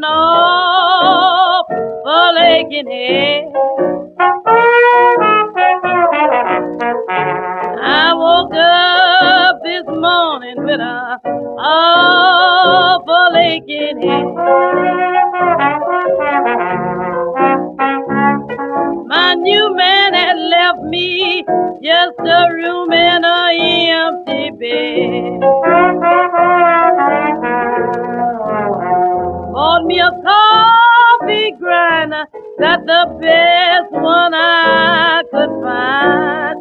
an awful aching head. I woke up this morning with an awful aching head. My new man had left me just a room and a empty bed. Bought me a coffee grinder, got the best one I could find.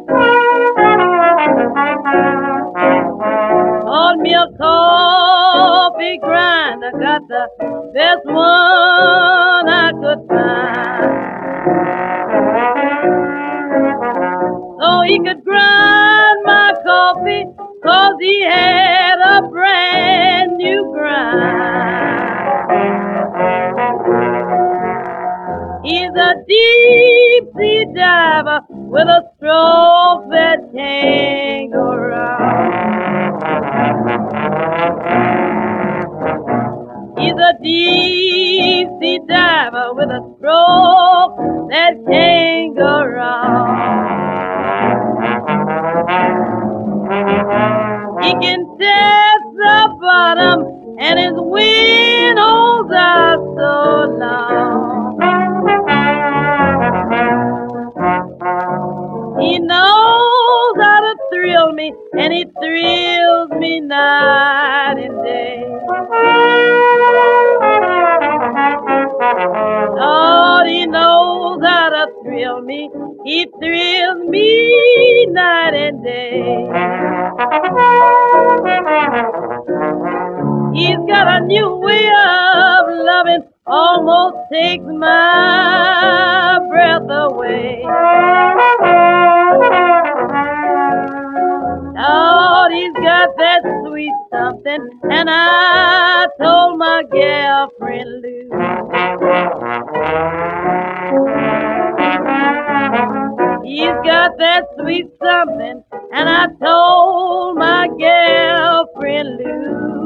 Bought me a coffee grinder, got the best one I could find. So he could grind my coffee, 'cause he had a brand new grind. He's a deep sea diver with a stroke that can't go wrong. He's a deep sea diver with a stroke that can't go wrong. He can test the bottom and his windows are so long. He knows how to thrill me, and he thrills me night and day. Lord, he knows how to thrill me, he thrills me night and day. He's got a new way of loving, almost takes my breath away. Lord, he's got that sweet something, and I told my girlfriend Lou. He's got that sweet something, and I told my girlfriend Lou.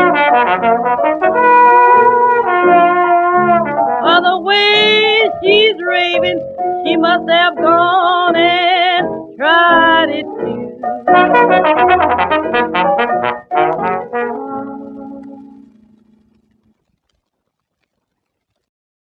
For the way she's raving, she must have gone and tried it too.